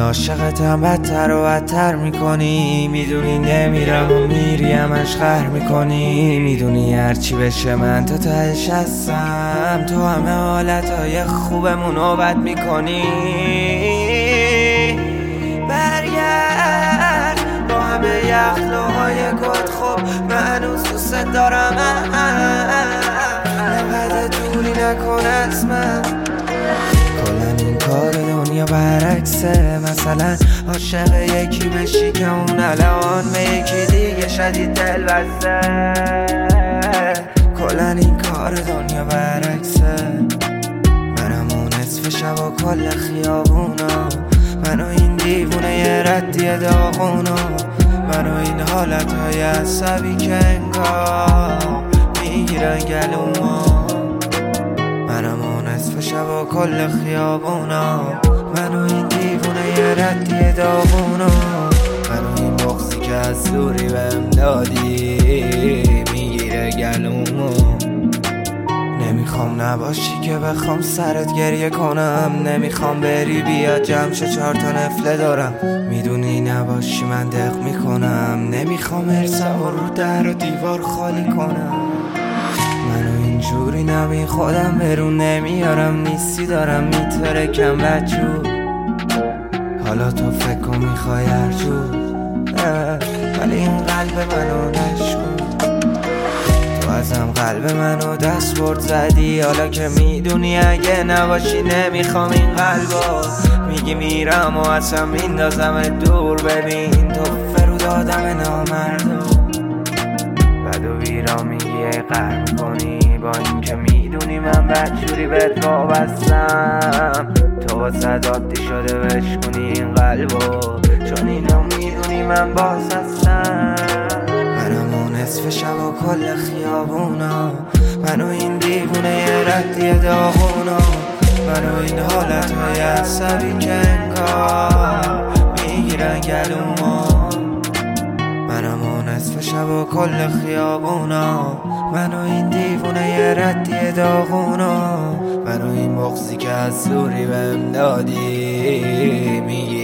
عاشقتم بدتر و بدتر میکنی، میدونی نمیرم و میری همش قهر میکنی، میدونی هرچی بشه من تا تهش هستم، تو همه حالتهای خوبمونو بد میکنی. برگرد با همه یخلوهای گل، خب من هنوز دوست دارم، انقدر دوری نکن از من. کلن این کار دنیا برعکسه، مثلا عاشق یکی بشی که اون الان به یکی دیگه شدید دل بسته. کلن این کار دنیا برعکسه، منم اون نصف شب و کل خیابونا، منو این دیوونه یه ردی داغونا، منو این حالتهای عصبی که انگار میگیرن گلوما، منم اون نصف شب و کل خیابونا، منو این دیوونه یه ردی داغونا، منو این بغضی که از دوری بهم دادی میگیره گلومو. نمیخوام نباشی که بخوام سرت گریه کنم، نمیخوام بری بیا جمع 4 تا نفله دارم، میدونی نباشی من دق میکنم، نمیخوام ارسم و رو در و دیوار خالی کنم. منو اینجوری نبین خودم برون نمیارم، نیستی دارم میترکم بدجور، حالا تو فکر کن میخوای هرجور، ولی این قلب منو نشکن. تو ازم قلب منو دست برد زدی، حالا که میدونی اگه نباشی نمیخوام این قلبو، میگی میرم و اصلا میندازم دور، ببین تو فرود آدم نامردم، بد و بیرا میگی ای قهر میکنی، با این که میدونی من بدجوری بهت وابستم، تو واسه عادی شده بشکنی این قلبو، چون اینو میدونی من باز هستم، منم اون نصف شب و کل خیابونا، منو این دیوونه یه ردی داغونا، منو این حالتهای عصبی که انگار میگیرن گلوما، منم اون نصف شب و کل خیابونا، منو این دیوونه یه ردی داغونا، منو این بغضی که از دوری بهم دادی میگی